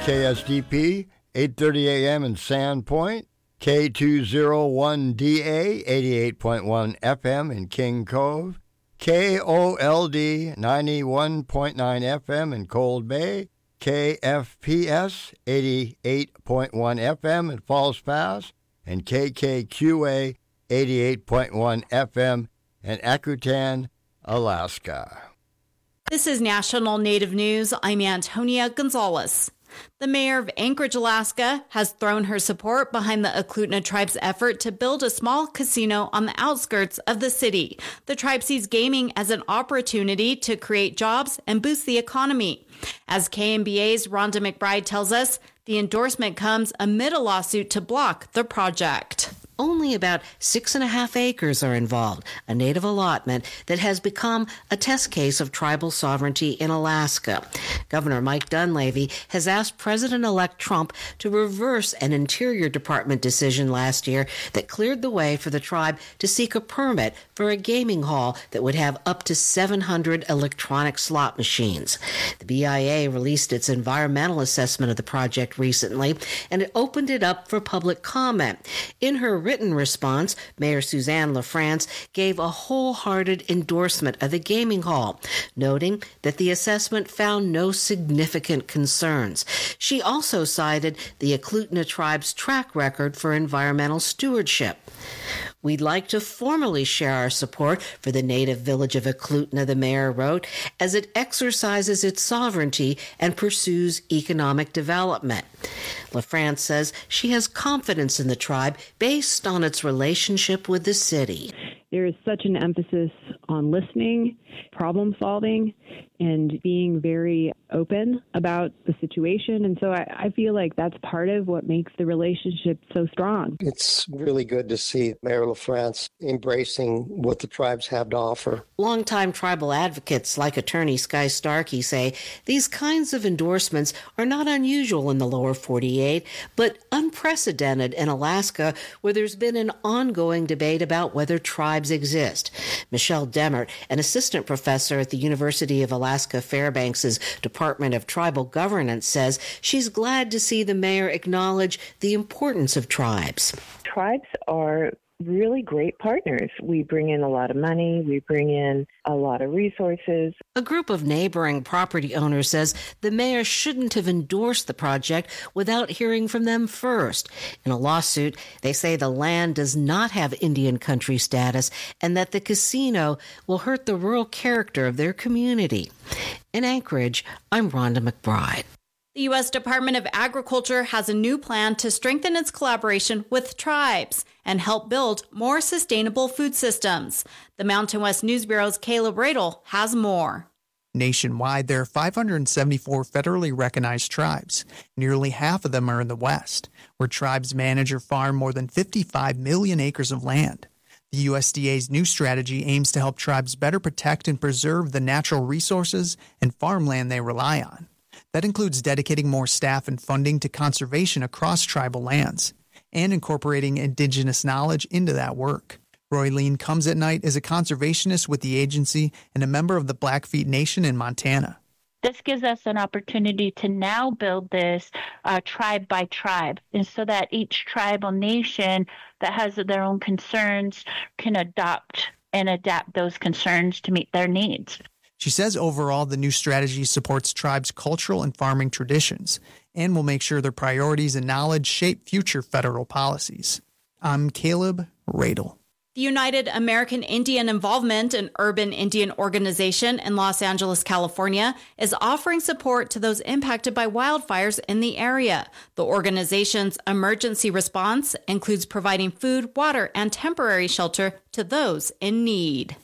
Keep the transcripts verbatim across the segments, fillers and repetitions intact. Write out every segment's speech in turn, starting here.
K S D P, eight thirty a.m. in Sandpoint, K two oh one D A, eighty-eight point one F M in King Cove, K O L D, ninety-one point nine F M in Cold Bay, K F P S, eighty-eight point one F M in Falls Pass, and K K Q A, eighty-eight point one F M in Akutan, Alaska. This is National Native News. I'm Antonia Gonzalez. The mayor of Anchorage, Alaska, has thrown her support behind the Eklutna tribe's effort to build a small casino on the outskirts of the city. The tribe sees gaming as an opportunity to create jobs and boost the economy. As K M B A's Rhonda McBride tells us, the endorsement comes amid a lawsuit to block the project. Only about six and a half acres are involved, a native allotment that has become a test case of tribal sovereignty in Alaska. Governor Mike Dunleavy has asked President-elect Trump to reverse an Interior Department decision last year that cleared the way for the tribe to seek a permit for a gaming hall that would have up to seven hundred electronic slot machines. The B I A released its environmental assessment of the project recently, and it opened it up for public comment. In her written response, Mayor Suzanne LaFrance gave a wholehearted endorsement of the gaming hall, noting that the assessment found no significant concerns. She also cited the Eklutna tribe's track record for environmental stewardship. We'd like to formally share our support for the native village of Eklutna, the mayor wrote, as it exercises its sovereignty and pursues economic development. LaFrance says she has confidence in the tribe based on its relationship with the city. There is such an emphasis on listening, problem solving, and being very open about the situation. And so I, I feel like that's part of what makes the relationship so strong. It's really good to see Mayor LaFrance embracing what the tribes have to offer. Longtime tribal advocates like attorney Sky Starkey say these kinds of endorsements are not unusual in the lower forty-eight, but unprecedented in Alaska, where there's been an ongoing debate about whether tribes exist. Michelle Demmert, an assistant professor at the University of Alaska Fairbanks' Department of Tribal Governance, says she's glad to see the mayor acknowledge the importance of tribes. Tribes are really great partners. We bring in a lot of money. We bring in a lot of resources. A group of neighboring property owners says the mayor shouldn't have endorsed the project without hearing from them first. In a lawsuit, they say the land does not have Indian country status and that the casino will hurt the rural character of their community. In Anchorage, I'm Rhonda McBride. The U S Department of Agriculture has a new plan to strengthen its collaboration with tribes and help build more sustainable food systems. The Mountain West News Bureau's Caleb Radel has more. Nationwide, there are five hundred seventy-four federally recognized tribes. Nearly half of them are in the West, where tribes manage or farm more than fifty-five million acres of land. The U S D A's new strategy aims to help tribes better protect and preserve the natural resources and farmland they rely on. That includes dedicating more staff and funding to conservation across tribal lands and incorporating indigenous knowledge into that work. Roy Lean comes at night as a conservationist with the agency and a member of the Blackfeet Nation in Montana. This gives us an opportunity to now build this uh, tribe by tribe, and so that each tribal nation that has their own concerns can adopt and adapt those concerns to meet their needs. She says overall the new strategy supports tribes' cultural and farming traditions and will make sure their priorities and knowledge shape future federal policies. I'm Caleb Radel. The United American Indian Involvement, an urban Indian organization in Los Angeles, California, is offering support to those impacted by wildfires in the area. The organization's emergency response includes providing food, water, and temporary shelter to those in need.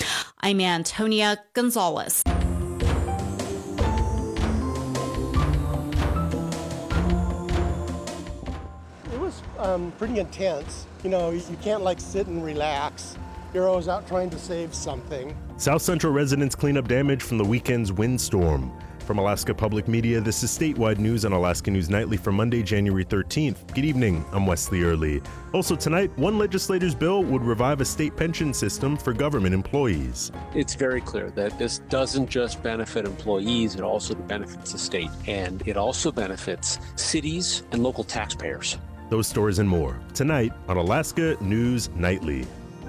I'm Antonia Gonzalez. It was um, pretty intense. You know, you can't like sit and relax. You're always out trying to save something. South Central residents clean up damage from the weekend's windstorm. From Alaska Public Media, this is Statewide News on Alaska News Nightly for Monday, January thirteenth. Good evening, I'm Wesley Early. Also tonight, one legislator's bill would revive a state pension system for government employees. It's very clear that this doesn't just benefit employees, it also benefits the state, and it also benefits cities and local taxpayers. Those stories and more, tonight on Alaska News Nightly.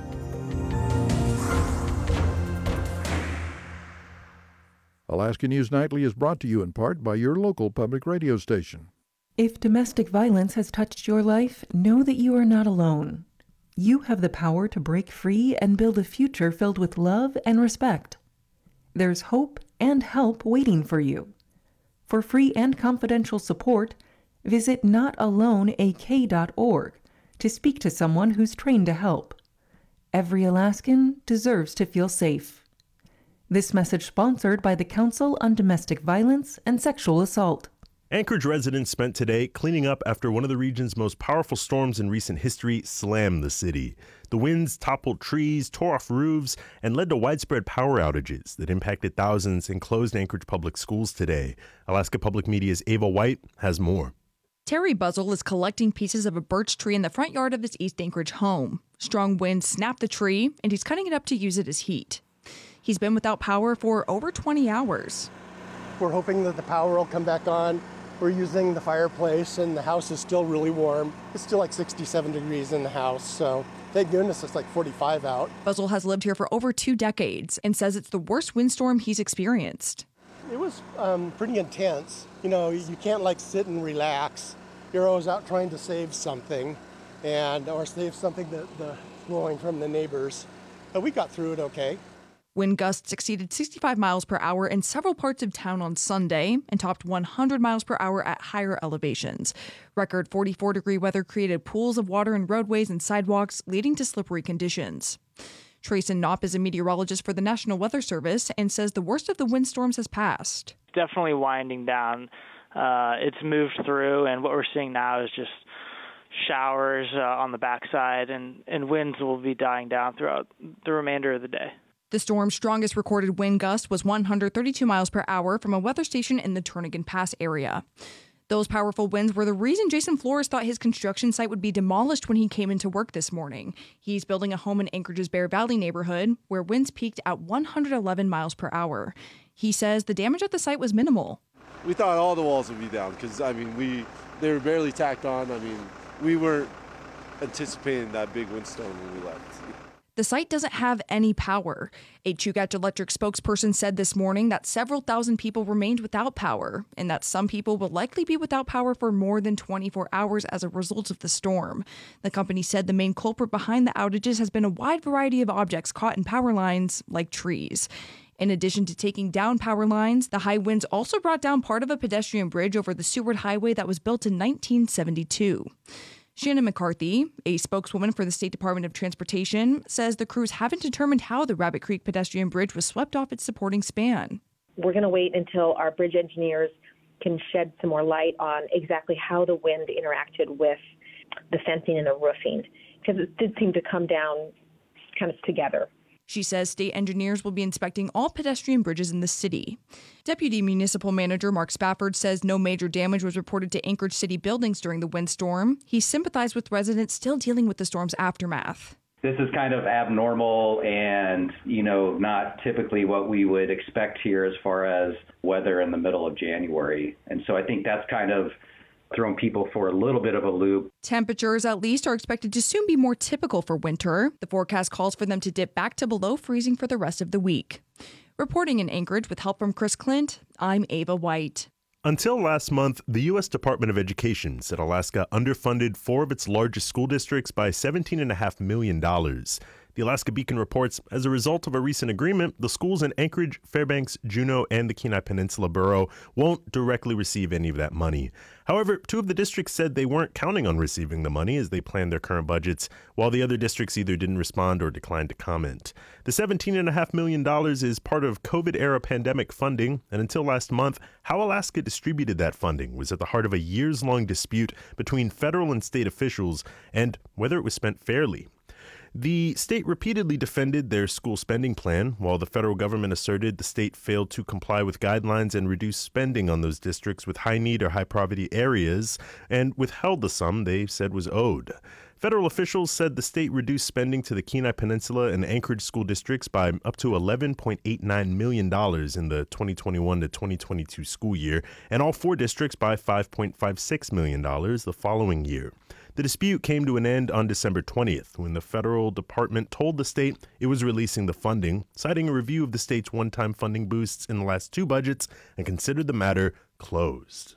Alaska News Nightly is brought to you in part by your local public radio station. If domestic violence has touched your life, know that you are not alone. You have the power to break free and build a future filled with love and respect. There's hope and help waiting for you. For free and confidential support, visit not alone a k dot org to speak to someone who's trained to help. Every Alaskan deserves to feel safe. This message sponsored by the Council on Domestic Violence and Sexual Assault. Anchorage residents spent today cleaning up after one of the region's most powerful storms in recent history slammed the city. The winds toppled trees, tore off roofs, and led to widespread power outages that impacted thousands and closed Anchorage public schools today. Alaska Public Media's Ava White has more. Terry Buzzle is collecting pieces of a birch tree in the front yard of his East Anchorage home. Strong winds snapped the tree, and he's cutting it up to use it as heat. He's been without power for over twenty hours. We're hoping that the power will come back on. We're using the fireplace and the house is still really warm. It's still like sixty-seven degrees in the house, so thank goodness it's like forty-five out. Buzzle has lived here for over two decades and says it's the worst windstorm he's experienced. It was um, pretty intense. You know, you can't like sit and relax. You're always out trying to save something and or save something that the blowing from the neighbors. But we got through it okay. Wind gusts exceeded sixty-five miles per hour in several parts of town on Sunday and topped one hundred miles per hour at higher elevations. Record forty-four degree weather created pools of water in roadways and sidewalks, leading to slippery conditions. Trayson Knopp is a meteorologist for the National Weather Service and says the worst of the windstorms has passed. Definitely winding down. Uh, it's moved through, and what we're seeing now is just showers uh, on the backside, and, and winds will be dying down throughout the remainder of the day. The storm's strongest recorded wind gust was one hundred thirty-two miles per hour from a weather station in the Turnagain Pass area. Those powerful winds were the reason Jason Flores thought his construction site would be demolished when he came into work this morning. He's building a home in Anchorage's Bear Valley neighborhood, where winds peaked at one hundred eleven miles per hour. He says the damage at the site was minimal. We thought all the walls would be down because, I mean, we they were barely tacked on. I mean, we weren't anticipating that big windstorm when we left. The site doesn't have any power. A Chugach Electric spokesperson said this morning that several thousand people remained without power and that some people will likely be without power for more than twenty-four hours as a result of the storm. The company said the main culprit behind the outages has been a wide variety of objects caught in power lines, like trees. In addition to taking down power lines, the high winds also brought down part of a pedestrian bridge over the Seward Highway that was built in nineteen seventy-two. Shannon McCarthy, a spokeswoman for the State Department of Transportation, says the crews haven't determined how the Rabbit Creek pedestrian bridge was swept off its supporting span. We're going to wait until our bridge engineers can shed some more light on exactly how the wind interacted with the fencing and the roofing, because it did seem to come down kind of together. She says state engineers will be inspecting all pedestrian bridges in the city. Deputy Municipal Manager Mark Spafford says no major damage was reported to Anchorage city buildings during the windstorm. He sympathized with residents still dealing with the storm's aftermath. This is kind of abnormal and, you know, not typically what we would expect here as far as weather in the middle of January. And so I think that's kind of thrown people for a little bit of a loop. Temperatures, at least, are expected to soon be more typical for winter. The forecast calls for them to dip back to below freezing for the rest of the week. Reporting in Anchorage with help from Chris Clint, I'm Ava White. Until last month, the U S Department of Education said Alaska underfunded four of its largest school districts by seventeen point five million dollars. The Alaska Beacon reports, as a result of a recent agreement, the schools in Anchorage, Fairbanks, Juneau, and the Kenai Peninsula Borough won't directly receive any of that money. However, two of the districts said they weren't counting on receiving the money as they planned their current budgets, while the other districts either didn't respond or declined to comment. The seventeen point five million dollars is part of COVID-era pandemic funding, and until last month, how Alaska distributed that funding was at the heart of a years-long dispute between federal and state officials and whether it was spent fairly. The state repeatedly defended their school spending plan, while the federal government asserted the state failed to comply with guidelines and reduce spending on those districts with high need or high poverty areas, and withheld the sum they said was owed. Federal officials said the state reduced spending to the Kenai Peninsula and Anchorage school districts by up to eleven point eight nine million dollars in the twenty twenty-one to twenty twenty-two school year, and all four districts by five point five six million dollars the following year. The dispute came to an end on December twentieth, when the federal department told the state it was releasing the funding, citing a review of the state's one-time funding boosts in the last two budgets, and considered the matter closed.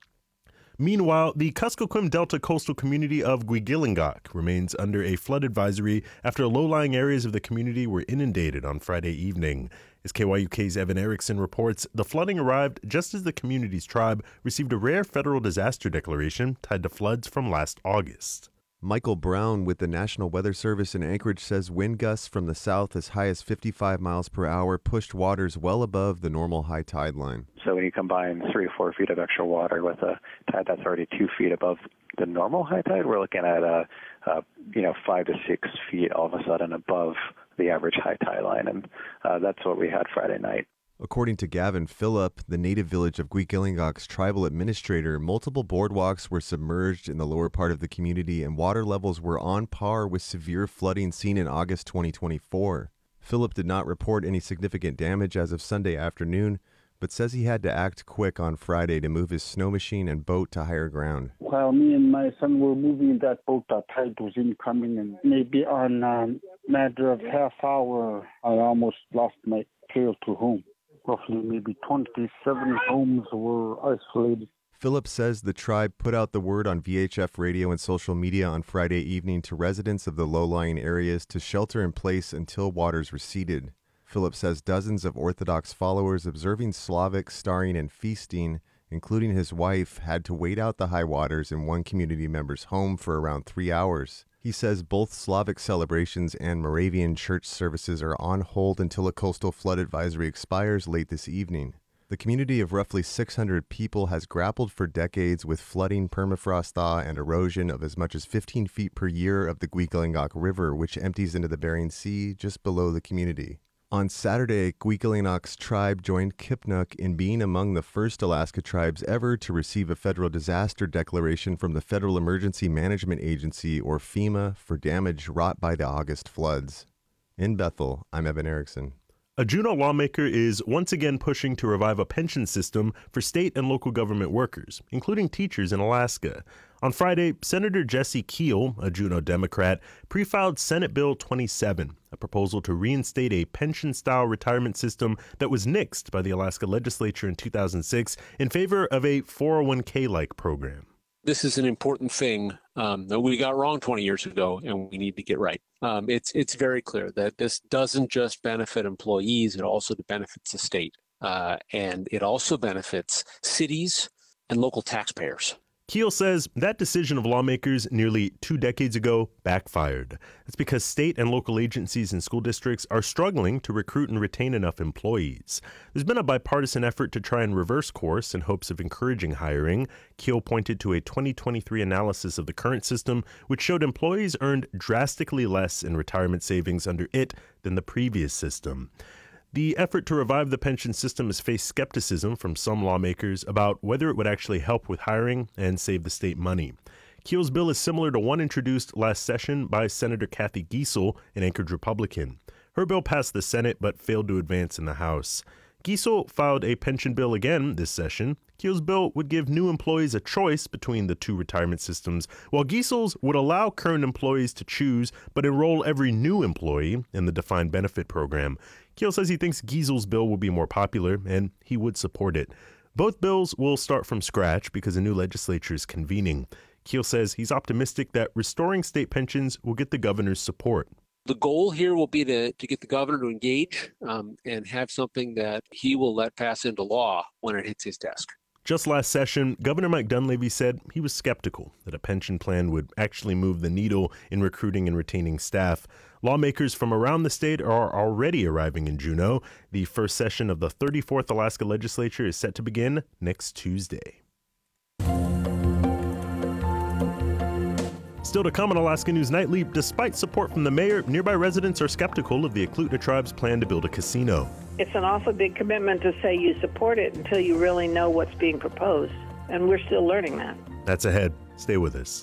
Meanwhile, the Kuskokwim Delta coastal community of Guigilingak remains under a flood advisory after low-lying areas of the community were inundated on Friday evening. As K Y U K's Evan Erickson reports, the flooding arrived just as the community's tribe received a rare federal disaster declaration tied to floods from last August. Michael Brown with the National Weather Service in Anchorage says wind gusts from the south as high as fifty-five miles per hour pushed waters well above the normal high tide line. So when you combine three or four feet of extra water with a tide that's already two feet above the normal high tide, we're looking at a, a you know five to six feet all of a sudden above the average high tide line, and uh, that's what we had Friday night. According to Gavin Phillip, the native village of Guigilingak's tribal administrator, multiple boardwalks were submerged in the lower part of the community and water levels were on par with severe flooding seen in August twenty twenty-four. Phillip did not report any significant damage as of Sunday afternoon, but says he had to act quick on Friday to move his snow machine and boat to higher ground. While me and my son were moving that boat, the tide was incoming, and maybe on a matter of half hour, I almost lost my tail to home. Roughly maybe twenty-seven homes were isolated. Phillip says the tribe put out the word on V H F radio and social media on Friday evening to residents of the low-lying areas to shelter in place until waters receded. Phillip says dozens of Orthodox followers observing Slavic starring and feasting, including his wife, had to wait out the high waters in one community member's home for around three hours. He says both Slavic celebrations and Moravian church services are on hold until a coastal flood advisory expires late this evening. The community of roughly six hundred people has grappled for decades with flooding, permafrost thaw, and erosion of as much as fifteen feet per year of the Guigilingak River, which empties into the Bering Sea just below the community. On Saturday, Guigilingak's tribe joined Kipnuk in being among the first Alaska tribes ever to receive a federal disaster declaration from the Federal Emergency Management Agency, or FEMA, for damage wrought by the August floods. In Bethel, I'm Evan Erickson. A Juneau lawmaker is once again pushing to revive a pension system for state and local government workers, including teachers in Alaska. On Friday, Senator Jesse Keel, a Juneau Democrat, pre-filed Senate Bill twenty-seven, a proposal to reinstate a pension-style retirement system that was nixed by the Alaska legislature in two thousand six in favor of a four oh one k-like program. This is an important thing um, that we got wrong twenty years ago, and we need to get right. Um, it's it's very clear that this doesn't just benefit employees; it also benefits the state, uh, and it also benefits cities and local taxpayers. Keel says that decision of lawmakers nearly two decades ago backfired. That's because state and local agencies and school districts are struggling to recruit and retain enough employees. There's been a bipartisan effort to try and reverse course in hopes of encouraging hiring. Keel pointed to a twenty twenty-three analysis of the current system, which showed employees earned drastically less in retirement savings under it than the previous system. The effort to revive the pension system has faced skepticism from some lawmakers about whether it would actually help with hiring and save the state money. Keel's bill is similar to one introduced last session by Senator Kathy Giessel, an Anchorage Republican. Her bill passed the Senate but failed to advance in the House. Giessel filed a pension bill again this session. Keel's bill would give new employees a choice between the two retirement systems, while Giessel's would allow current employees to choose but enroll every new employee in the defined benefit program. Keel says he thinks Giessel's bill will be more popular, and he would support it. Both bills will start from scratch because a new legislature is convening. Keel says he's optimistic that restoring state pensions will get the governor's support. The goal here will be to, to get the governor to engage um, and have something that he will let pass into law when it hits his desk. Just last session, Governor Mike Dunleavy said he was skeptical that a pension plan would actually move the needle in recruiting and retaining staff. Lawmakers from around the state are already arriving in Juneau. The first session of the thirty-fourth Alaska Legislature is set to begin next Tuesday. Still to come on Alaska News Nightly, despite support from the mayor, nearby residents are skeptical of the Eklutna tribe's plan to build a casino. It's an awful big commitment to say you support it until you really know what's being proposed, and we're still learning that. That's ahead. Stay with us.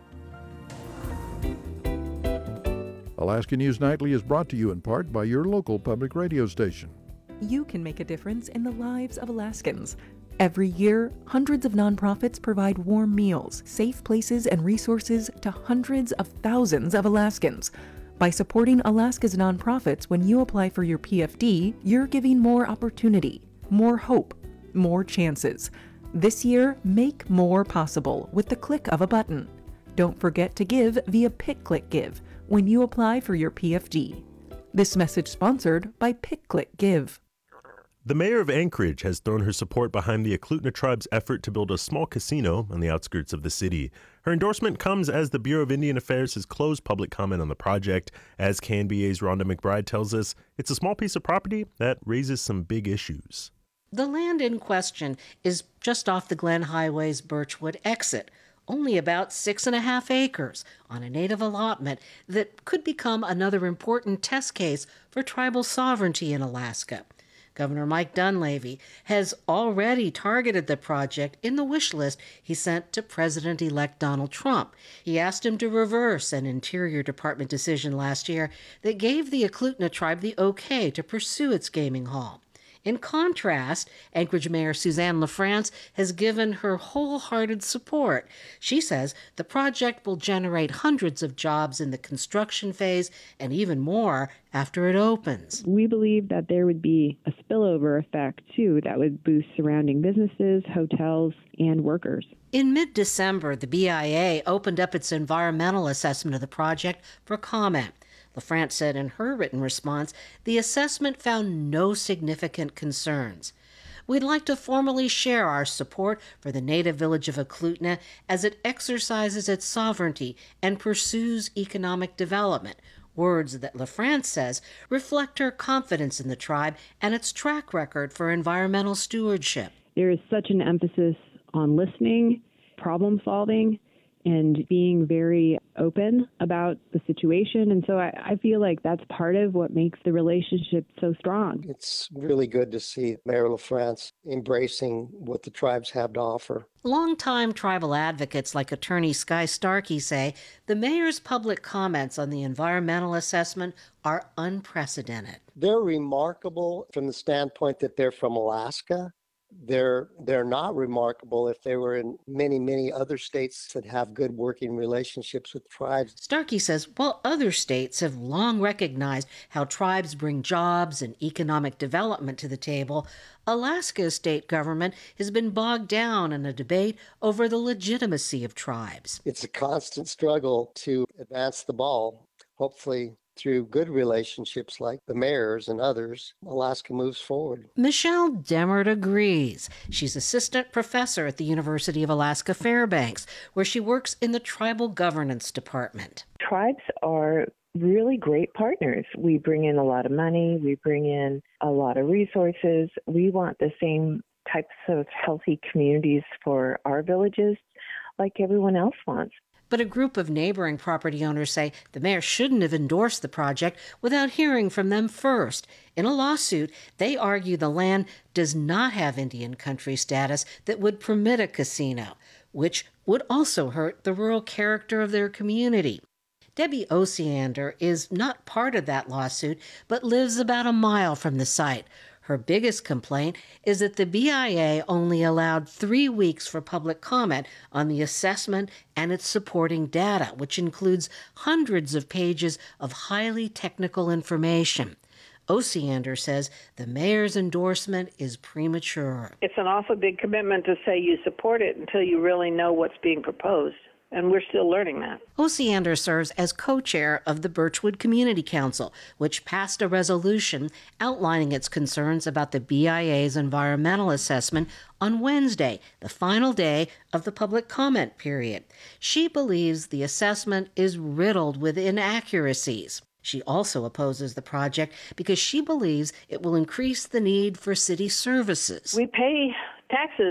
Alaska News Nightly is brought to you in part by your local public radio station. You can make a difference in the lives of Alaskans. Every year, hundreds of nonprofits provide warm meals, safe places, and resources to hundreds of thousands of Alaskans. By supporting Alaska's nonprofits when you apply for your P F D, you're giving more opportunity, more hope, more chances. This year, make more possible with the click of a button. Don't forget to give via PicClickGive when you apply for your P F D. This message sponsored by PicClickGive. The mayor of Anchorage has thrown her support behind the Eklutna tribe's effort to build a small casino on the outskirts of the city. Her endorsement comes as the Bureau of Indian Affairs has closed public comment on the project. As K N B A's Rhonda McBride tells us, it's a small piece of property that raises some big issues. The land in question is just off the Glen Highway's Birchwood exit, only about six and a half acres on a native allotment that could become another important test case for tribal sovereignty in Alaska. Governor Mike Dunleavy has already targeted the project in the wish list he sent to President-elect Donald Trump. He asked him to reverse an Interior Department decision last year that gave the Eklutna tribe the okay to pursue its gaming hall. In contrast, Anchorage Mayor Suzanne LaFrance has given her wholehearted support. She says the project will generate hundreds of jobs in the construction phase and even more after it opens. We believe that there would be a spillover effect, too, that would boost surrounding businesses, hotels, and workers. In mid-December, the B I A opened up its environmental assessment of the project for comment. LaFrance said in her written response, the assessment found no significant concerns. We'd like to formally share our support for the native village of Eklutna as it exercises its sovereignty and pursues economic development, words that LaFrance says reflect her confidence in the tribe and its track record for environmental stewardship. There is such an emphasis on listening, problem solving, and being very open about the situation. And so I, I feel like that's part of what makes the relationship so strong. It's really good to see Mayor LaFrance embracing what the tribes have to offer. Longtime tribal advocates like attorney Sky Starkey say the mayor's public comments on the environmental assessment are unprecedented. They're remarkable from the standpoint that they're from Alaska. They're they're not remarkable if they were in many, many other states that have good working relationships with tribes. Starkey says while other states have long recognized how tribes bring jobs and economic development to the table, Alaska's state government has been bogged down in a debate over the legitimacy of tribes. It's a constant struggle to advance the ball. Hopefully, through good relationships like the mayors and others, Alaska moves forward. Michelle Demert agrees. She's assistant professor at the University of Alaska Fairbanks, where she works in the tribal governance department. Tribes are really great partners. We bring in a lot of money. We bring in a lot of resources. We want the same types of healthy communities for our villages like everyone else wants. But a group of neighboring property owners say the mayor shouldn't have endorsed the project without hearing from them first. In a lawsuit, they argue the land does not have Indian country status that would permit a casino, which would also hurt the rural character of their community. Debbie Osiander is not part of that lawsuit, but lives about a mile from the site. Her biggest complaint is that the B I A only allowed three weeks for public comment on the assessment and its supporting data, which includes hundreds of pages of highly technical information. Osiander says the mayor's endorsement is premature. It's an awful big commitment to say you support it until you really know what's being proposed. And we're still learning that. Osiander serves as co-chair of the Birchwood Community Council, which passed a resolution outlining its concerns about the B I A's environmental assessment on Wednesday, the final day of the public comment period. She believes the assessment is riddled with inaccuracies. She also opposes the project because she believes it will increase the need for city services. We pay taxes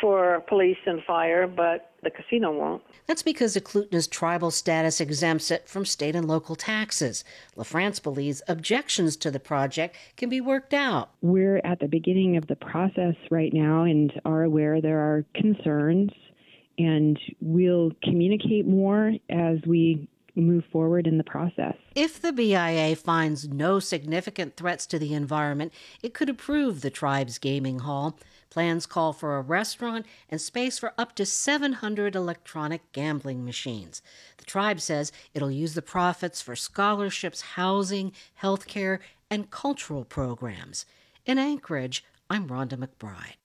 for police and fire, but the casino won't. That's because Eklutna's tribal status exempts it from state and local taxes. LaFrance believes objections to the project can be worked out. We're at the beginning of the process right now and are aware there are concerns, and we'll communicate more as we move forward in the process. If the B I A finds no significant threats to the environment, it could approve the tribe's gaming hall. Plans call for a restaurant and space for up to seven hundred electronic gambling machines. The tribe says it'll use the profits for scholarships, housing, health care, and cultural programs. In Anchorage, I'm Rhonda McBride.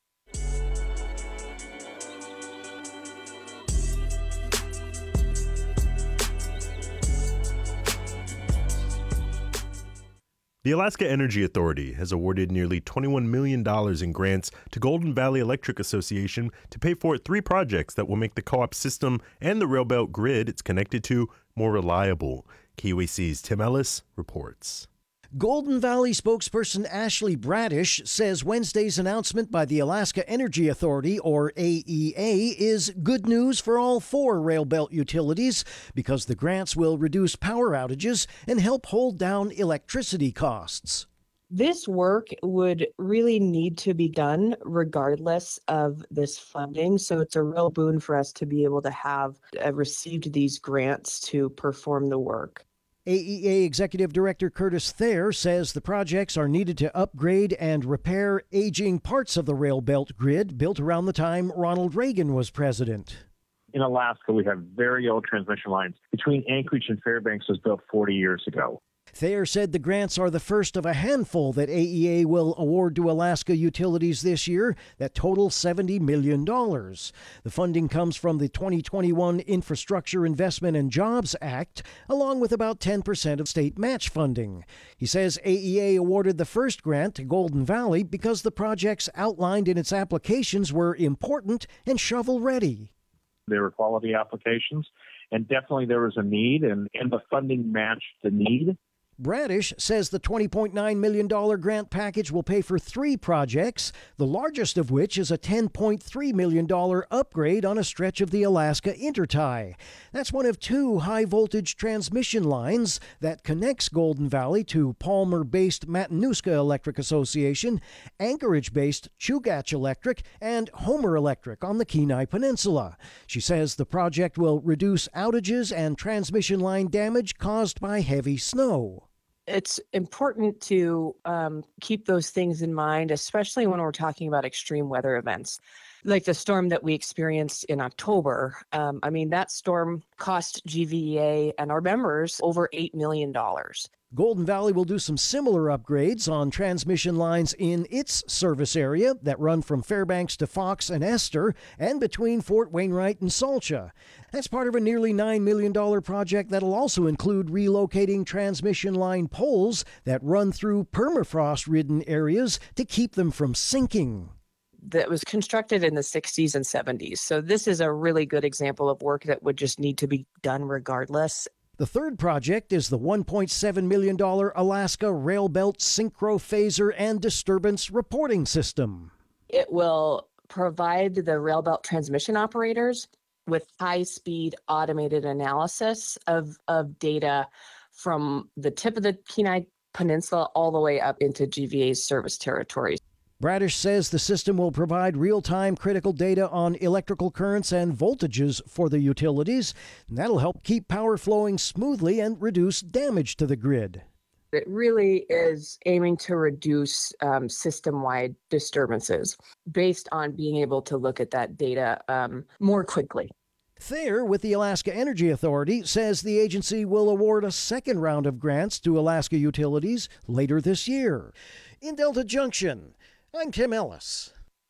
The Alaska Energy Authority has awarded nearly twenty-one million dollars in grants to Golden Valley Electric Association to pay for three projects that will make the co-op system and the railbelt grid it's connected to more reliable. K U A C's Tim Ellis reports. Golden Valley spokesperson Ashley Bradish says Wednesday's announcement by the Alaska Energy Authority, or A E A, is good news for all four railbelt utilities because the grants will reduce power outages and help hold down electricity costs. This work would really need to be done regardless of this funding. So it's a real boon for us to be able to have uh, received these grants to perform the work. A E A Executive Director Curtis Thayer says the projects are needed to upgrade and repair aging parts of the rail belt grid built around the time Ronald Reagan was president. In Alaska, we have very old transmission lines. Between Anchorage and Fairbanks was built forty years ago. Thayer said the grants are the first of a handful that A E A will award to Alaska utilities this year that total seventy million dollars. The funding comes from the twenty twenty-one Infrastructure Investment and Jobs Act, along with about ten percent of state match funding. He says A E A awarded the first grant to Golden Valley because the projects outlined in its applications were important and shovel-ready. They were quality applications, and definitely there was a need, and, and the funding matched the need. Bradish says the twenty point nine million dollars grant package will pay for three projects, the largest of which is a ten point three million dollars upgrade on a stretch of the Alaska Intertie. That's one of two high-voltage transmission lines that connects Golden Valley to Palmer-based Matanuska Electric Association, Anchorage-based Chugach Electric, and Homer Electric on the Kenai Peninsula. She says the project will reduce outages and transmission line damage caused by heavy snow. It's important to um, keep those things in mind, especially when we're talking about extreme weather events. Like the storm that we experienced in October. Um, I mean, that storm cost G V E A and our members over eight million dollars. Golden Valley will do some similar upgrades on transmission lines in its service area that run from Fairbanks to Fox and Esther and between Fort Wainwright and Salcha. That's part of a nearly nine million dollars project that'll also include relocating transmission line poles that run through permafrost-ridden areas to keep them from sinking. That was constructed in the sixties and seventies. So this is a really good example of work that would just need to be done regardless. The third project is the one point seven million dollars Alaska Rail Belt Synchro Phaser and Disturbance Reporting System. It will provide the rail belt transmission operators with high-speed automated analysis of, of data from the tip of the Kenai Peninsula all the way up into G V A's service territories. Bradish says the system will provide real-time critical data on electrical currents and voltages for the utilities, and that'll help keep power flowing smoothly and reduce damage to the grid. It really is aiming to reduce um, system-wide disturbances based on being able to look at that data um, more quickly. Thayer, with the Alaska Energy Authority, says the agency will award a second round of grants to Alaska utilities later this year. In Delta Junction, I'm Tim Ellis.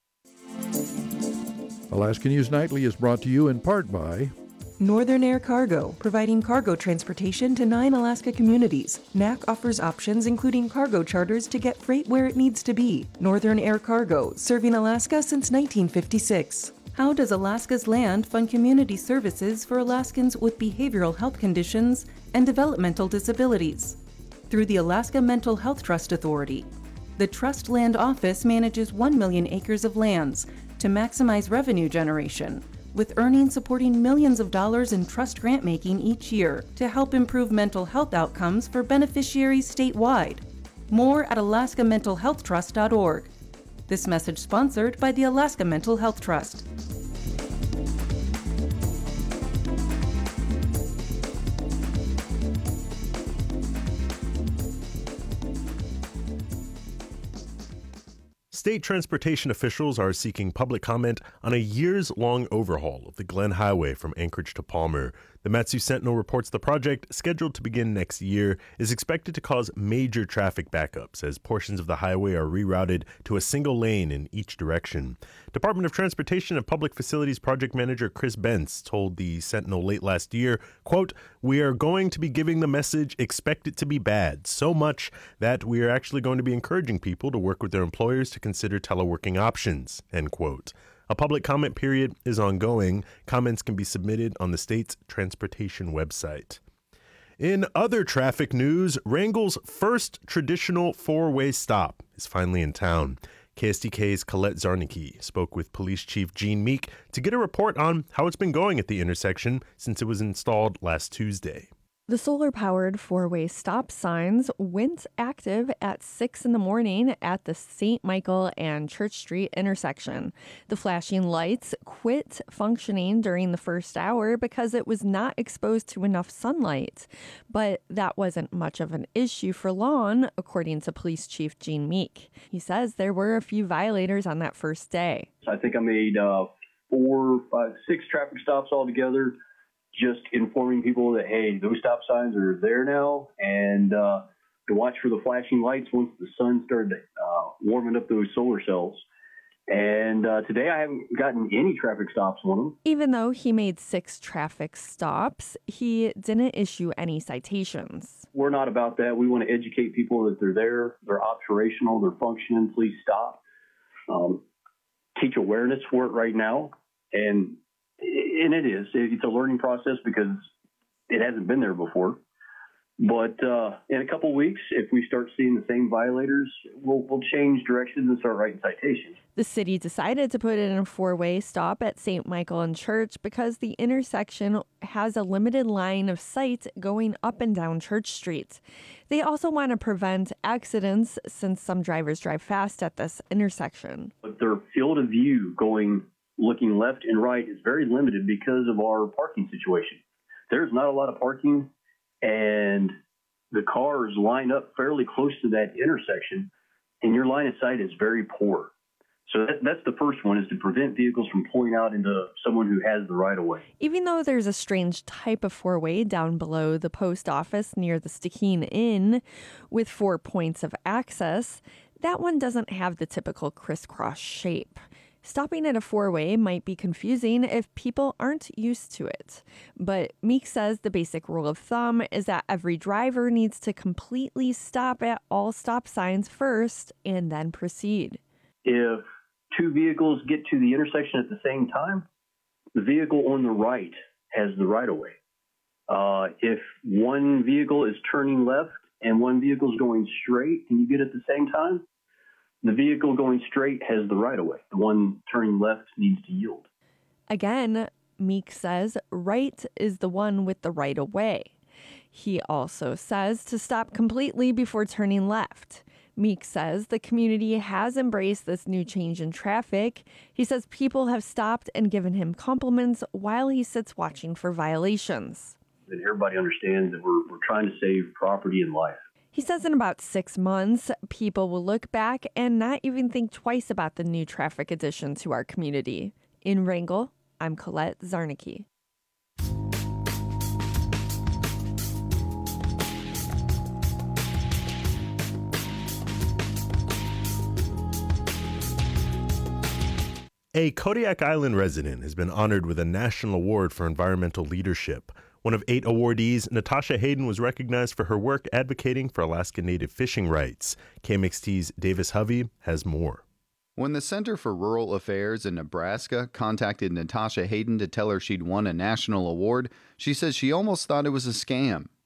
Alaska News Nightly is brought to you in part by Northern Air Cargo, providing cargo transportation to nine Alaska communities. N A C offers options including cargo charters to get freight where it needs to be. Northern Air Cargo, serving Alaska since nineteen fifty-six. How does Alaska's land fund community services for Alaskans with behavioral health conditions and developmental disabilities? Through the Alaska Mental Health Trust Authority. The Trust Land Office manages one million acres of lands to maximize revenue generation, with earnings supporting millions of dollars in trust grant making each year to help improve mental health outcomes for beneficiaries statewide. More at alaska mental health trust dot org. This message sponsored by the Alaska Mental Health Trust. State transportation officials are seeking public comment on a years-long overhaul of the Glen Highway from Anchorage to Palmer. The Mat-Su Sentinel reports the project, scheduled to begin next year, is expected to cause major traffic backups as portions of the highway are rerouted to a single lane in each direction. Department of Transportation and Public Facilities Project Manager Chris Bentz told the Sentinel late last year, quote, "We are going to be giving the message, expect it to be bad, so much that we are actually going to be encouraging people to work with their employers to consider teleworking options," end quote. A public comment period is ongoing. Comments can be submitted on the state's transportation website. In other traffic news, Wrangell's first traditional four-way stop is finally in town. K S D K's Colette Zarnicki spoke with Police Chief Gene Meek to get a report on how it's been going at the intersection since it was installed last Tuesday. The solar-powered four-way stop signs went active at six in the morning at the Saint Michael and Church Street intersection. The flashing lights quit functioning during the first hour because it was not exposed to enough sunlight. But that wasn't much of an issue for long, according to Police Chief Gene Meek. He says there were a few violators on that first day. I think I made uh, four, five, six traffic stops altogether, just informing people that, hey, those stop signs are there now, and uh, to watch for the flashing lights once the sun started uh, warming up those solar cells. And uh, today I haven't gotten any traffic stops on them. Even though he made six traffic stops, he didn't issue any citations. We're not about that. We want to educate people that they're there, they're operational, they're functioning, please stop. Um, teach awareness for it right now, and And it is. It's a learning process because it hasn't been there before. But uh, in a couple of weeks, if we start seeing the same violators, we'll, we'll change directions and start writing citations. The city decided to put in a four-way stop at Saint Michael and Church because the intersection has a limited line of sight going up and down Church Street. They also want to prevent accidents since some drivers drive fast at this intersection. But their field of view going looking left and right is very limited because of our parking situation. There's not a lot of parking, and the cars line up fairly close to that intersection, and your line of sight is very poor. So that, that's the first one, is to prevent vehicles from pulling out into someone who has the right of way. Even though there's a strange type of four-way down below the post office near the Stikine Inn with four points of access, that one doesn't have the typical crisscross shape. Stopping at a four-way might be confusing if people aren't used to it. But Meek says the basic rule of thumb is that every driver needs to completely stop at all stop signs first and then proceed. If two vehicles get to the intersection at the same time, the vehicle on the right has the right-of-way. Uh, if one vehicle is turning left and one vehicle is going straight, and you get at the same time, the vehicle going straight has the right-of-way. The one turning left needs to yield. Again, Meek says right is the one with the right-of-way. He also says to stop completely before turning left. Meek says the community has embraced this new change in traffic. He says people have stopped and given him compliments while he sits watching for violations. And everybody understands that we're, we're trying to save property and life. He says in about six months, people will look back and not even think twice about the new traffic addition to our community. In Wrangell, I'm Colette Zarnicki. A Kodiak Island resident has been honored with a national award for environmental leadership. One of eight awardees, Natasha Hayden, was recognized for her work advocating for Alaska Native fishing rights. K M X T's Davis Hovey has more. When the Center for Rural Affairs in Nebraska contacted Natasha Hayden to tell her she'd won a national award, she says she almost thought it was a scam.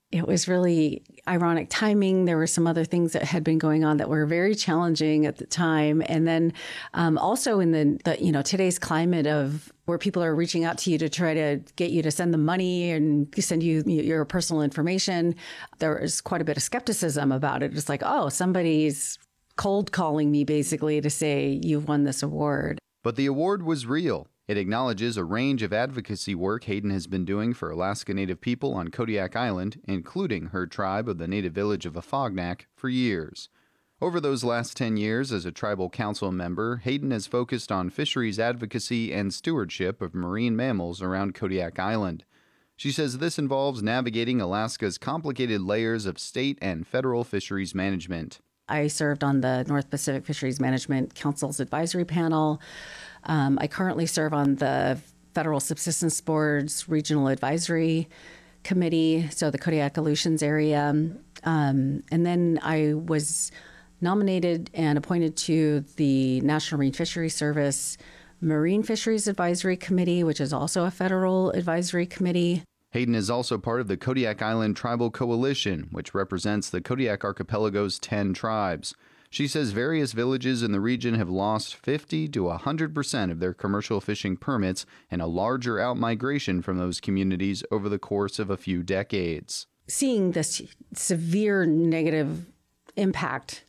it was really ironic timing. There were some other things that had been going on that were very challenging at the time. And then um, also in the, the, you know, today's climate of where people are reaching out to you to try to get you to send them money and send you your personal information, there is quite a bit of skepticism about it. It's like, oh, somebody's cold calling me basically to say you've won this award. But the award was real. It acknowledges a range of advocacy work Hayden has been doing for Alaska Native people on Kodiak Island, including her tribe of the native village of Afognak, for years. Over those last ten years as a tribal council member, Hayden has focused on fisheries advocacy and stewardship of marine mammals around Kodiak Island. She says this involves navigating Alaska's complicated layers of state and federal fisheries management. I served on the North Pacific Fisheries Management Council's advisory panel. Um, I currently serve on the Federal Subsistence Board's Regional Advisory Committee, so the Kodiak Aleutians area. Um, and then I was nominated and appointed to the National Marine Fisheries Service Marine Fisheries Advisory Committee, which is also a federal advisory committee. Hayden is also part of the Kodiak Island Tribal Coalition, which represents the Kodiak Archipelago's ten tribes. She says various villages in the region have lost fifty to one hundred percent of their commercial fishing permits and a larger outmigration from those communities over the course of a few decades. Seeing this severe negative impact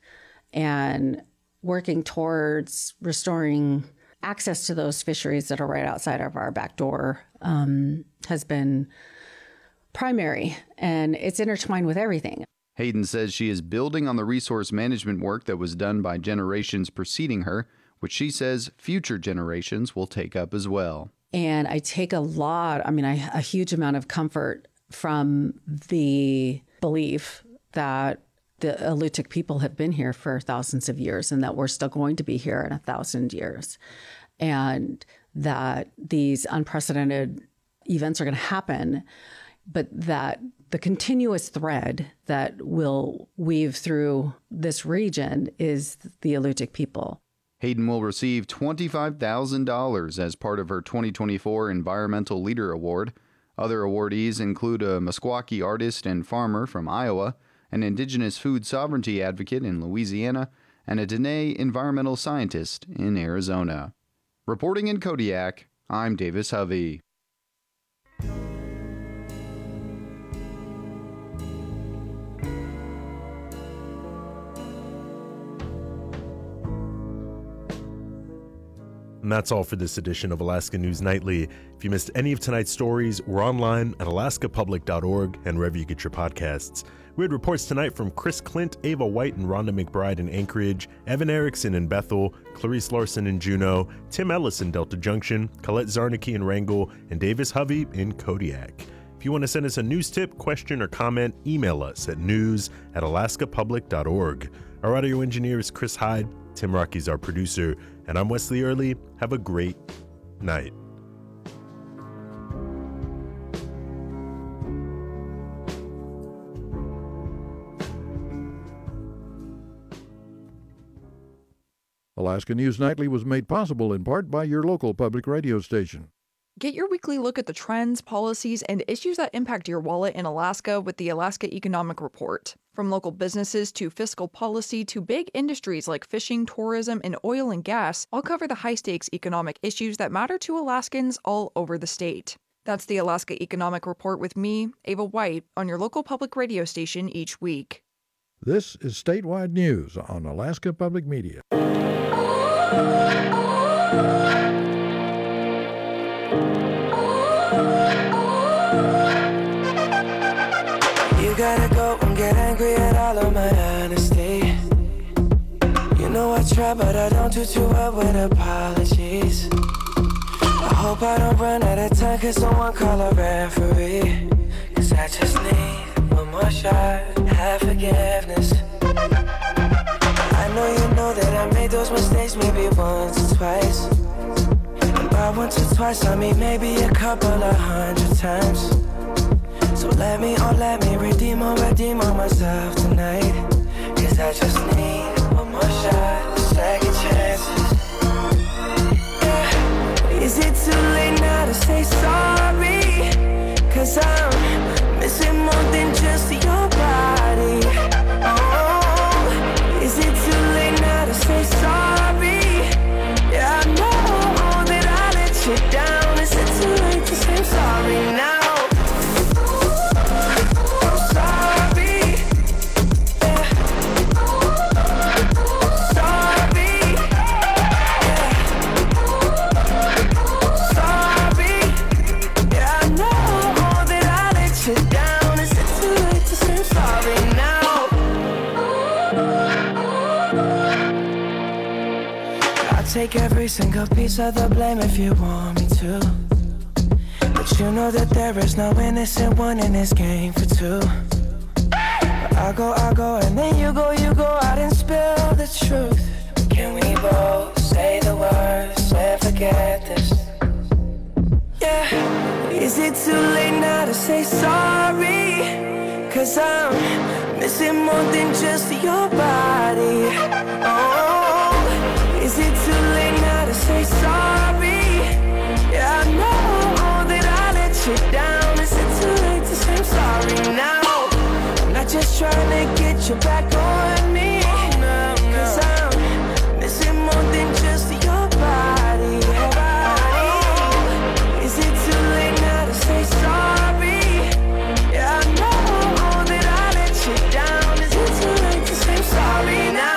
and working towards restoring access to those fisheries that are right outside of our back door um, has been primary, and it's intertwined with everything. Hayden says she is building on the resource management work that was done by generations preceding her, which she says future generations will take up as well. And I take a lot, I mean, I, a huge amount of comfort from the belief that the Alutiiq people have been here for thousands of years and that we're still going to be here in a thousand years. And that these unprecedented events are going to happen, but that the continuous thread that will weave through this region is the Alutiiq people. Hayden will receive twenty-five thousand dollars as part of her twenty twenty-four Environmental Leader Award. Other awardees include a Meskwaki artist and farmer from Iowa, an indigenous food sovereignty advocate in Louisiana, and a Dene environmental scientist in Arizona. Reporting in Kodiak, I'm Davis Hovey. And that's all for this edition of Alaska News Nightly. If you missed any of tonight's stories, we're online at alaska public dot org and wherever you get your podcasts. We had reports tonight from Chris Clint, Ava White, and Rhonda McBride in Anchorage, Evan Erickson in Bethel, Clarice Larson in Juneau, Tim Ellis in Delta Junction, Colette Zarnicki in Wrangell, and Davis Hovey in Kodiak. If you want to send us a news tip, question, or comment, email us at news at alaska public dot org. Our audio engineer is Chris Hyde. Tim Rocky's our producer, and I'm Wesley Early. Have a great night. Alaska News Nightly was made possible in part by your local public radio station. Get your weekly look at the trends, policies, and issues that impact your wallet in Alaska with the Alaska Economic Report. From local businesses to fiscal policy to big industries like fishing, tourism, and oil and gas, I'll cover the high-stakes economic issues that matter to Alaskans all over the state. That's the Alaska Economic Report with me, Ava White, on your local public radio station each week. This is statewide news on Alaska Public Media. You gotta go and get angry at all of my honesty. You know I try, but I don't do too well with apologies. I hope I don't run out of time, cause someone call a referee. Cause I just need one more shot, have forgiveness. I know you know that I made those mistakes maybe once or twice. And by once or twice I mean maybe a couple of hundred times. So let me, oh let me redeem or redeem on myself tonight. Cause I just need one more shot, second chances. Yeah. Is it too late now to say sorry? Cause I'm missing more than just take every single piece of the blame if you want me to. But you know that there is no innocent one in this game for two. But I go, I go, and then you go, you go out and spill the truth. Can we both say the words and forget this? Yeah. Is it too late now to say sorry? Cause I'm missing more than just your body. Oh, is it too late now to say sorry? Yeah, I know that I let you down. Is it too late to say I'm sorry now? I'm not just trying to get you back on me. Cause I'm missing more than just your body. Oh, is it too late now to say sorry? Yeah, I know that I let you down. Is it too late to say I'm sorry now?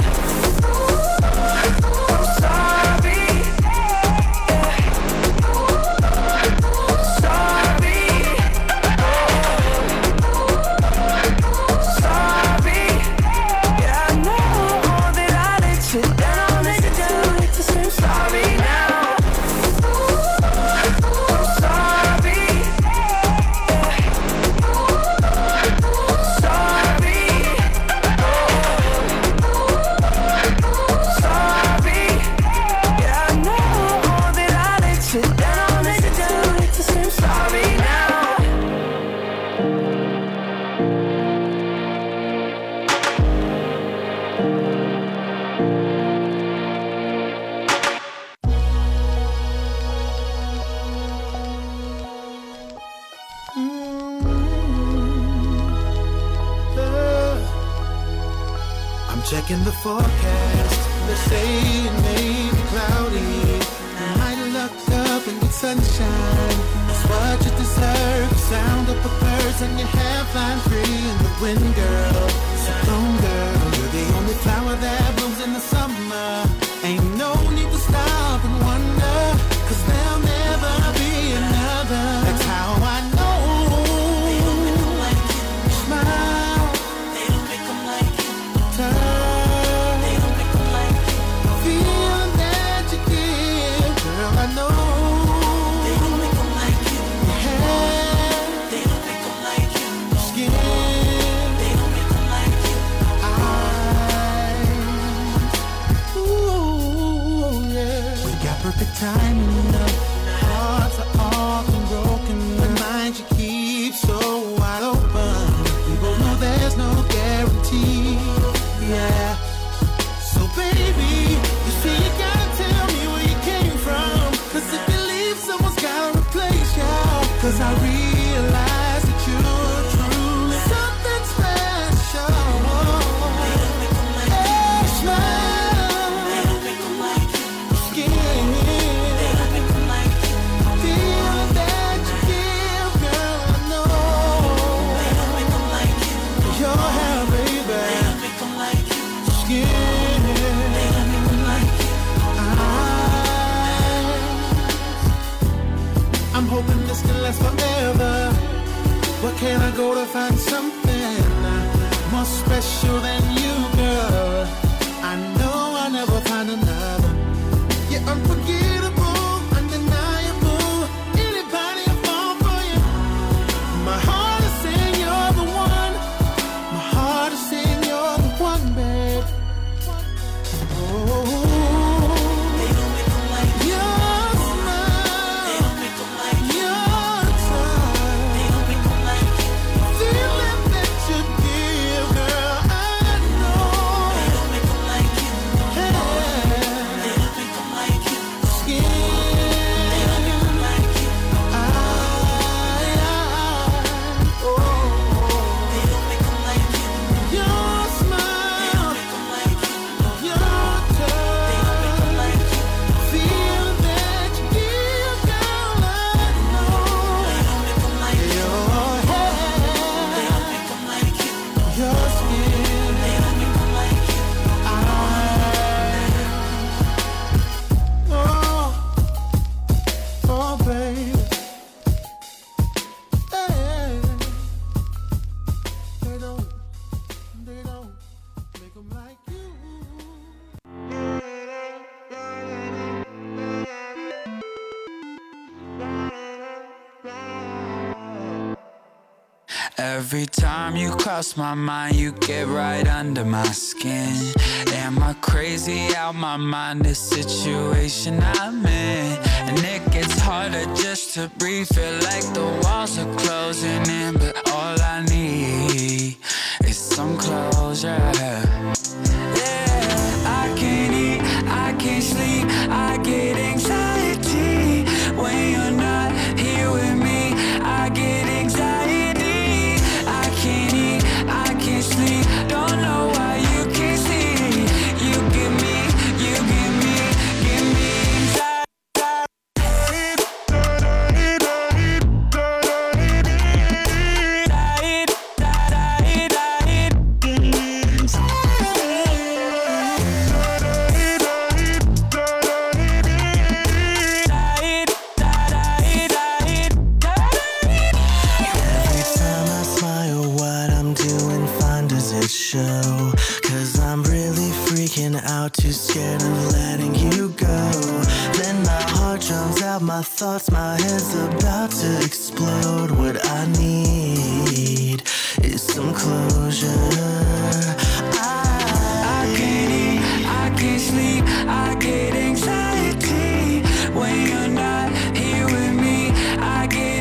Checking the forecast, they say it may be cloudy. You might look up and get sunshine. That's what you deserve. The sound of the birds and your hair flying free in the wind, girl. So don't, girl, you're the only flower that blooms in the summer. Ain't no need to stop and wonder, cause there'll never be another. That's how I know. They don't make them like you. Smile. They don't make them like you. Turn. Perfect timing, enough. Hearts are often broken. The mind you keep so wide open. We both know there's no guarantee. Yeah. So baby, you see you gotta tell me where you came from. Cause if you leave, someone's gotta replace you. Cause I realize that you're truly something special. They don't make them like you. Smile. They don't make them like you. Skin. I'm hoping this can last forever. Where can I go to find something more special than you, girl? I know I'll never find another. You're unforgettable, undeniable. Anybody will fall for you. My heart is saying you're the one. My heart is saying you're the one, babe. Oh. Every time you cross my mind, you get right under my skin. Am I crazy out my mind, this situation I'm in? And it gets harder just to breathe, feel like the walls are closing in. But all I need is some closure. Yeah, I can't eat, I can't sleep, I get anxiety when you're not here with me. I get anxiety, I can't eat, I can't sleep, don't know why you can't see. You give me, you give me, give me show, cause I'm really freaking out, too scared of letting you go. Then my heart drowns out my thoughts, my head's about to explode. What I need is some closure. I, I can't eat, I can't sleep, I get anxiety when you're not here with me. I get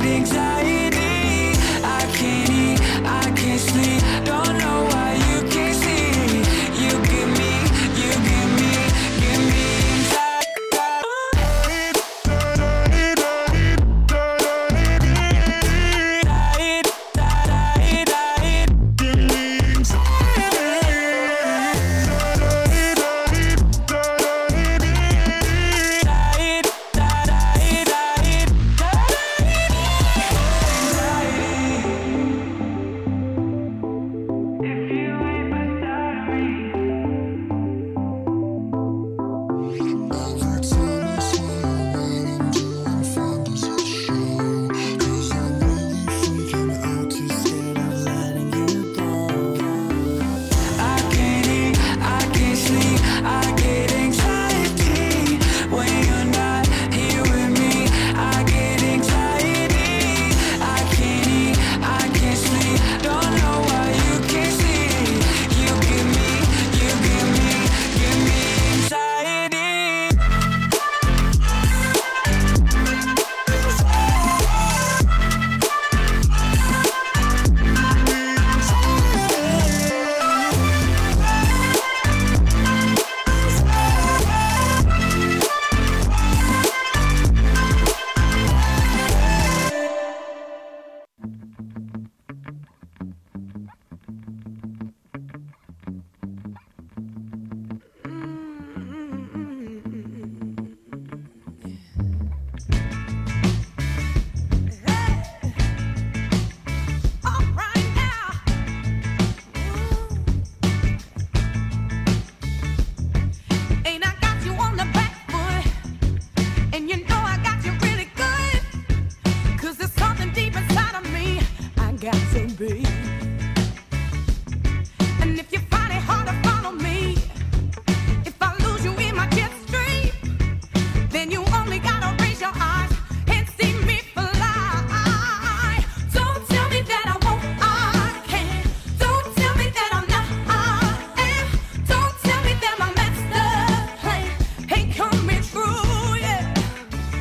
anxiety, I can't eat, I can't sleep, don't know why you can't see. You give me, you give me, give me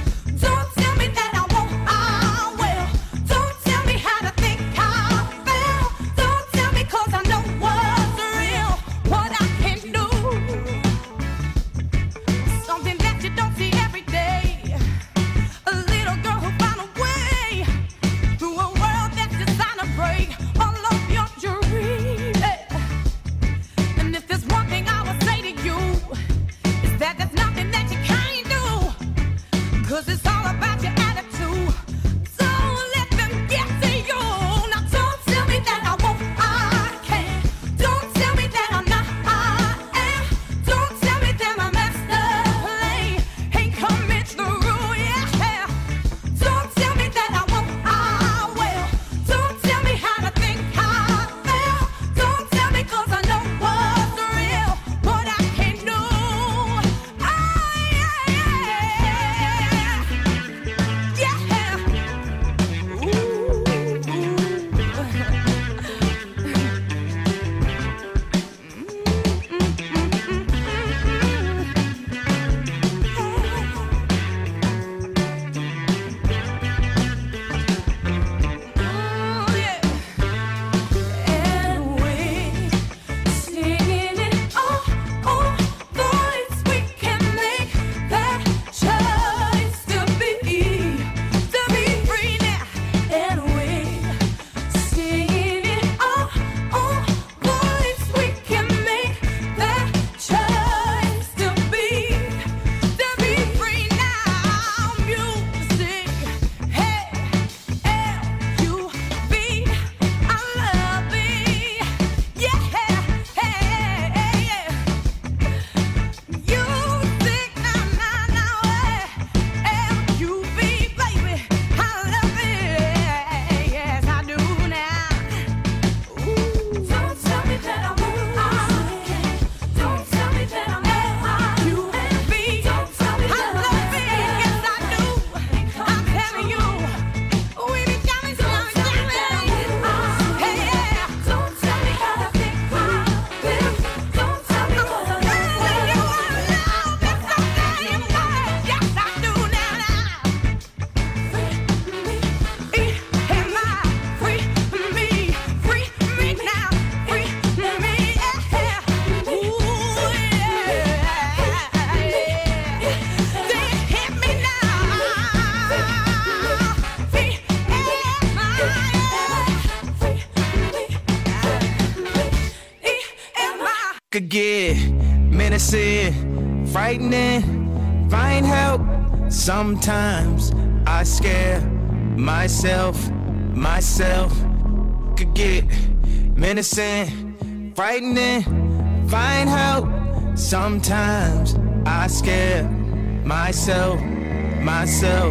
how to think how I feel. could get menacing, frightening, find help. Sometimes I scare myself, myself could get menacing, frightening, find help. Sometimes I scare myself, myself.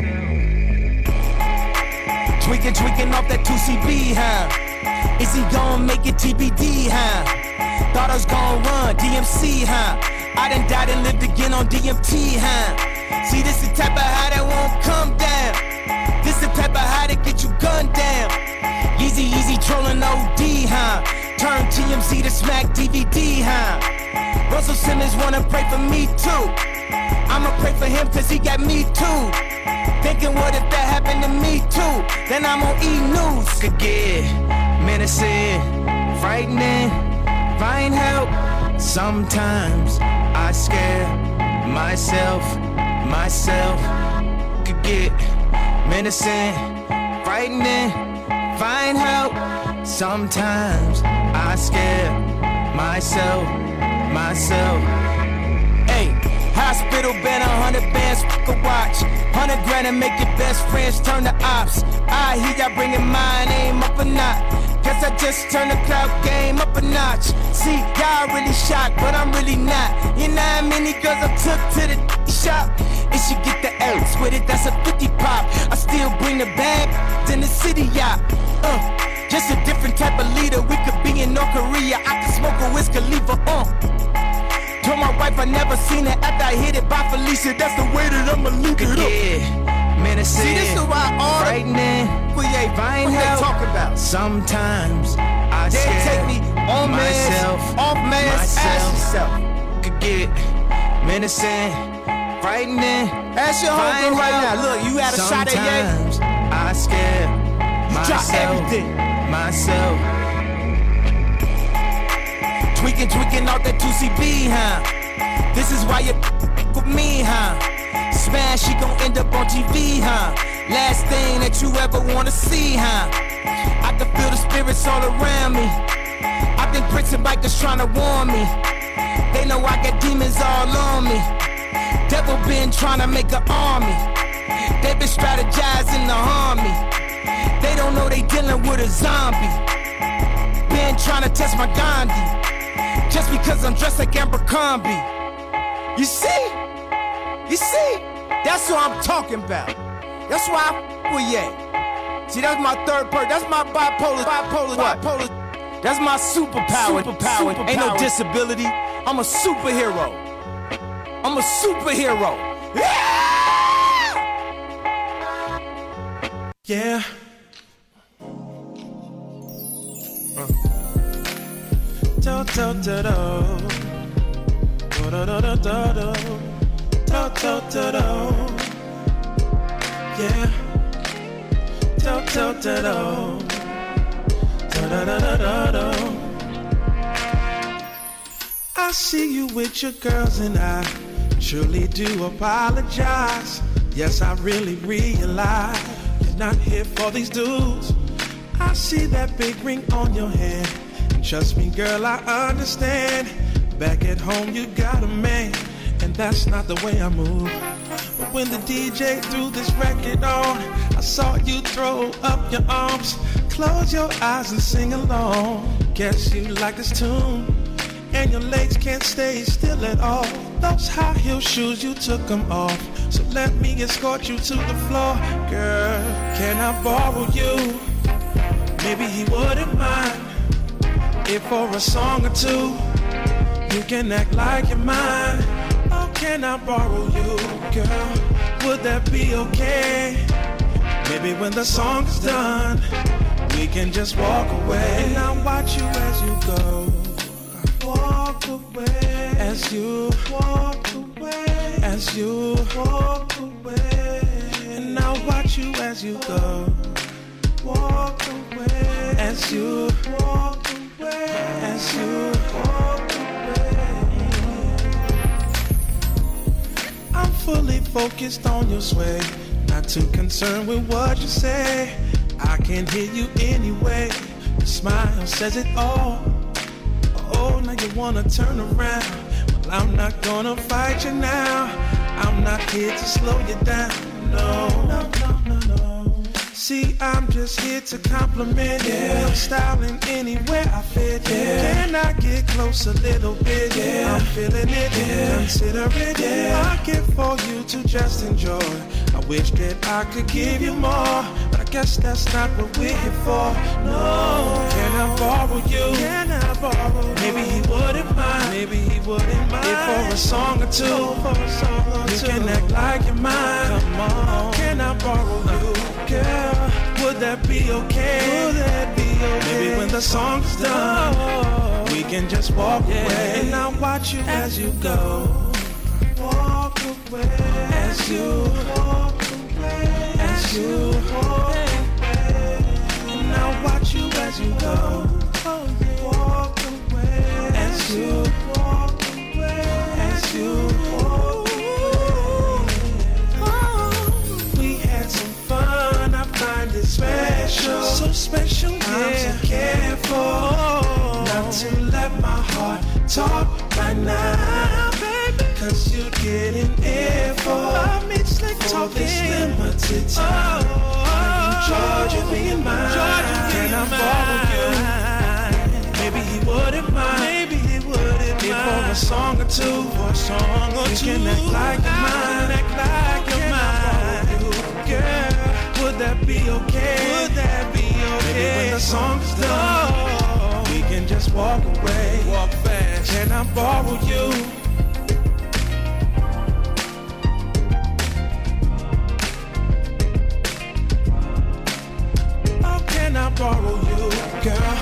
Tweaking, tweaking off that two C B, huh? Is he gon' make it T B D, huh? Thought I was gon' run D M C, huh? I done died and lived again on D M T, huh? See, this the type of high that won't come down. This the type of high that get you gunned down. Easy, easy trolling O D, huh? Turn T M Z to smack D V D, huh? Russell Simmons wanna pray for me too. I'ma pray for him cause he got me too. Thinking what if that happened to me too? Then I'm on E! News. Could get menacing, frightening, find help. Sometimes I scare myself, myself. Could get menacing, frightening, find help. Sometimes I scare myself, myself. Hey, hospital been a hundred bands, fuck a watch. Hundred grand and make your best friends turn to ops. I hear y'all bringing mine aim up a notch. Guess I just turned the cloud game up a notch. See, y'all really shocked, but I'm really not. You know how many girls I took to the shop? And she get the L's with it, that's a fifty pop. I still bring the bag in the city, y'all. Uh, just a different type of leader. We could be in North Korea. I could smoke a Wiz Khalifa, uh. Told my wife I never seen it after I hit it by Felicia. That's the way that I'ma leave it up. Yeah, menacing, see, this is why all frightening, we ain't find help. Talk about. Sometimes I they take me on myself, off mask, ask yourself. Could get menacing, frightening. Ask your homegirl right now. Look, you had a shot at Ye. Sometimes I scare you myself, everything. myself. Tweaking, tweaking out that two C B, huh? This is why you with me, huh? Smash, she gon' end up on T V, huh? Last thing that you ever wanna see, huh? I can feel the spirits all around me. I think prison bikers tryna warn me. They know I got demons all on me. Devil been tryna make an army. They been strategizing to harm me. They don't know they dealing with a zombie. Been tryna test my Gandhi. Just because I'm dressed like Abercrombie. You see? You see? That's what I'm talking about. That's why I f with Ye. See, that's my third person. That's my bipolar, bipolar, what? bipolar. That's my superpower. Superpower. superpower. Ain't no disability. I'm a superhero. I'm a superhero. Yeah! Yeah. Uh. Do do do do do do do do do do do do do. Yeah. Do do do do do do do do do. I see you with your girls and I truly do apologize. Yes, I really realize you're not here for these dudes. I see that big ring on your hand. Trust me, girl, I understand. Back at home, you got a man, and that's not the way I move. But when the D J threw this record on, I saw you throw up your arms, close your eyes and sing along. Guess you like this tune, and your legs can't stay still at all. Those high heel shoes, you took them off. So let me escort you to the floor. Girl, can I borrow you? Maybe he wouldn't mind. If for a song or two, you can act like you're mine. Oh, can I borrow you, girl? Would that be okay? Maybe when the song's done, we can just walk away. And I'll watch you as you go. Walk away. As you walk away. As you walk away. And I'll watch you as you go. Walk away. As you walk away. As you walk away, I'm fully focused on your sway, not too concerned with what you say. I can hear you anyway. Your smile says it all. oh, now you wanna turn around. Well, I'm not gonna fight you now. I'm not here to slow you down. No, no, no, no, no. See, I'm just here to compliment yeah. your style in anywhere I fit. Yeah. Can I get close a little bit? Yeah. I'm feeling it. Yeah. Consider it. Yeah. I give for you to just enjoy. I wish that I could give you more, but I guess that's not what we're here for. No, can I borrow you? Can I borrow? Maybe he wouldn't mind. Maybe he wouldn't mind. If for a song or two, for a song or you two. Can act like you're mine. Come on, can I borrow you, girl? Would that be okay? Would that be okay? Maybe when the song's done, we can just walk yeah. away. And I'll watch you as you go. Walk away as you walk away as you walk away. And I'll watch you as you go. Walk away as you walk away as you walk away. We had some fun. I find it special, so special. Yeah. I'm so careful not to let my heart talk right now, baby. Cause you get an earful of me slick talking for this limited time. Oh, Georgia being mine. Georgia can I borrow you? Maybe he wouldn't mind. Maybe he wouldn't mind. For a song or two, for a song or you two, can act like you're mine. Act like you're mine, you, girl. Would that be okay? Would that be okay? Maybe when the song's done, we can just walk away. Walk fast. Can I borrow you? Can I borrow you, girl?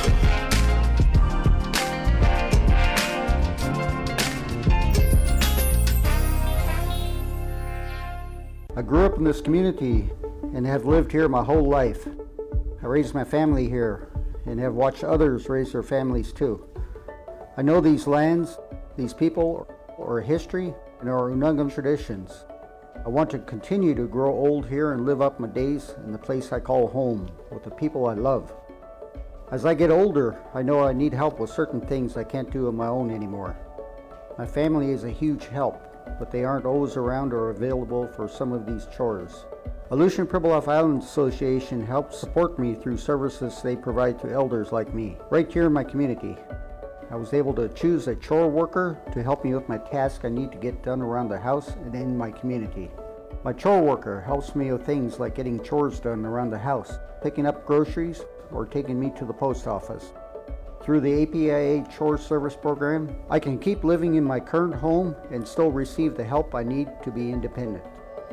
I grew up in this community and have lived here my whole life. I raised my family here and have watched others raise their families too. I know these lands, these people, our history, and our Unungam traditions. I want to continue to grow old here and live up my days in the place I call home with the people I love. As I get older, I know I need help with certain things I can't do on my own anymore. My family is a huge help, but they aren't always around or available for some of these chores. Aleutian Pribilof Island Association helps support me through services they provide to elders like me, right here in my community. I was able to choose a chore worker to help me with my task I need to get done around the house and in my community. My chore worker helps me with things like getting chores done around the house, picking up groceries, or taking me to the post office. Through the A P I A Chore Service Program, I can keep living in my current home and still receive the help I need to be independent.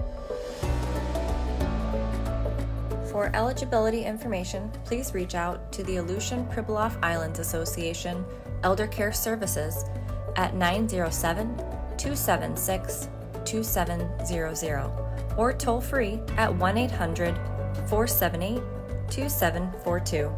For eligibility information, please reach out to the Aleutian Pribilof Islands Association Elder Care Services at nine oh seven, two seven six, two seven zero zero or toll free at one eight hundred, four seven eight, two seven four two.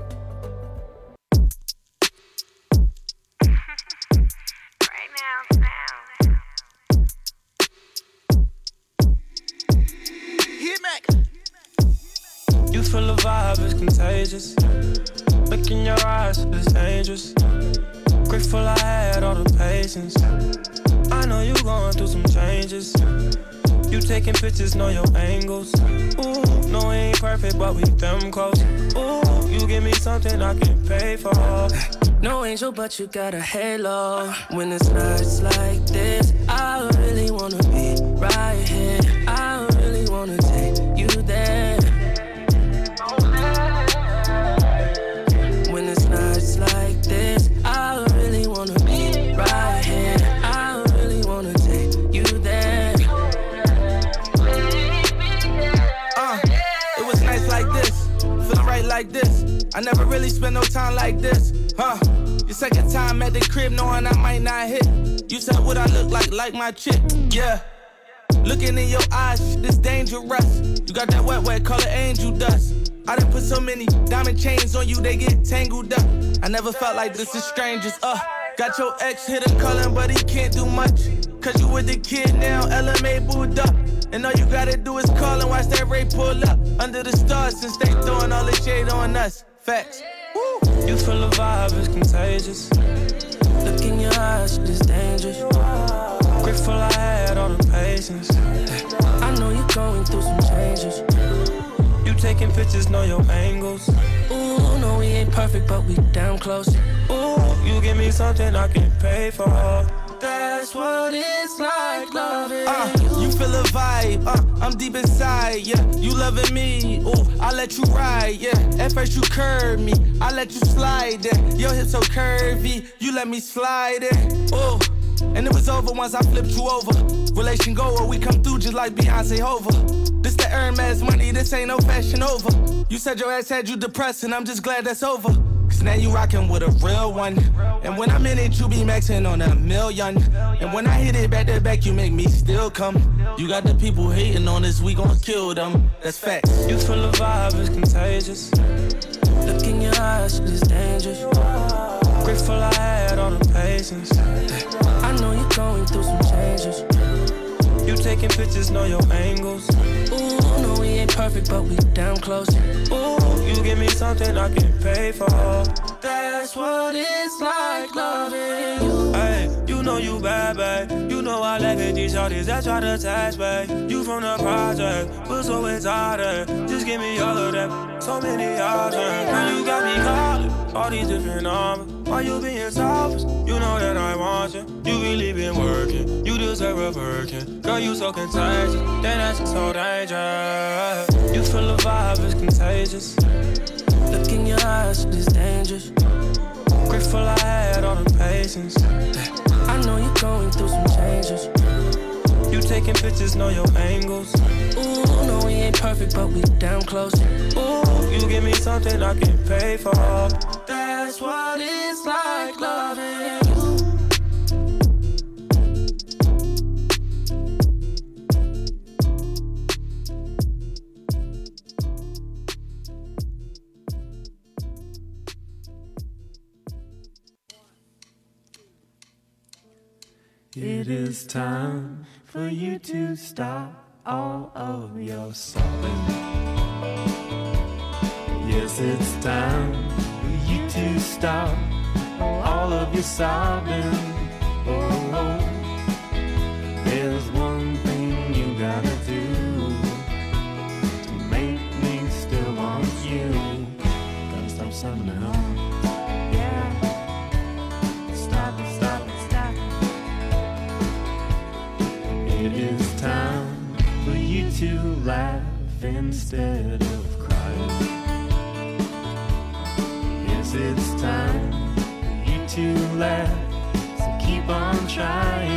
You feel the vibe is contagious. Look in your eyes, it's dangerous. Grateful I had all the patience. I know you going through some changes. You taking pictures, know your angles. Ooh, no, it ain't perfect, but we them close. Ooh, you give me something I can pay for. No angel, but you got a halo. When it's nights like this, I really wanna be right here. I really wanna take you there. When it's nights like this, I really wanna be right here. I really wanna take you there. Uh, it was nights like this, feeling right like this. I never really spent no time like this, huh? Your second time at the crib knowing I might not hit. You said what I look like, like my chick, yeah. Looking in your eyes, shit is dangerous. You got that wet, wet, color angel dust. I done put so many diamond chains on you, they get tangled up. I never felt like this is strangers, uh. Got your ex hit a calling, but he can't do much. Cause you with the kid now, L M A booed up. And all you gotta do is call and watch that Ray pull up. Under the stars since they throwing all the shade on us. Facts. Woo. You feel the vibe is contagious. Look in your eyes, it's dangerous. Grateful I had all the patience. I know you're going through some changes. You taking pictures, know your angles. Ooh, no, we ain't perfect, but we damn close. Ooh, you give me something I can pay for. That's what it's like loving uh, you. Feel a vibe, uh, I'm deep inside, yeah. You loving me, ooh, I let you ride, yeah. At first you curved me, I let you slide it. Your hips so curvy, you let me slide it, ooh. And it was over once I flipped you over. Relation go or we come through just like Beyonce Hova. This the Hermes money, this ain't no fashion over. You said your ex had you depressed and I'm just glad that's over. Cause now you rockin' with a real one. And when I'm in it, you be maxing on a million. And when I hit it back to back, you make me still come. You got the people hating on us, we gon' kill them. That's facts. You feel the vibe, it's contagious. Look in your eyes, it's dangerous. Grateful I had all the patience. I know you're going through some changes. You taking pictures, know your angles. Ooh, no, we ain't perfect, but we damn close. Ooh, you give me something I can pay for. That's what it's like loving you. Hey, you know you bad, babe. You know I laugh at these shorties that try to attach, babe. You from the project, but so exotic. Just give me all of that, so many options. Now you got me calling all these different numbers. Why you being selfish? You know that I want you. You really been working. You deserve a Birkin. Girl, you so contagious. Then that's so dangerous. You feel the vibe is contagious. Look in your eyes, it's dangerous. Grateful I had all the patience. I know you're going through some changes. You taking pictures, know your angles. Ooh, no, we ain't perfect, but we damn close. Ooh, you give me something I can pay for. That's what it's like loving you. It is time for you to stop all of your sobbing. Yes, it's time for you to stop all of your sobbing. Oh, oh. There's one thing you gotta do to make me still want you. Gotta stop sobbing now. Yeah. Stop it, stop it, stop it. It is time for you to laugh instead of crying. Yes, it's time for you to laugh, so keep on trying.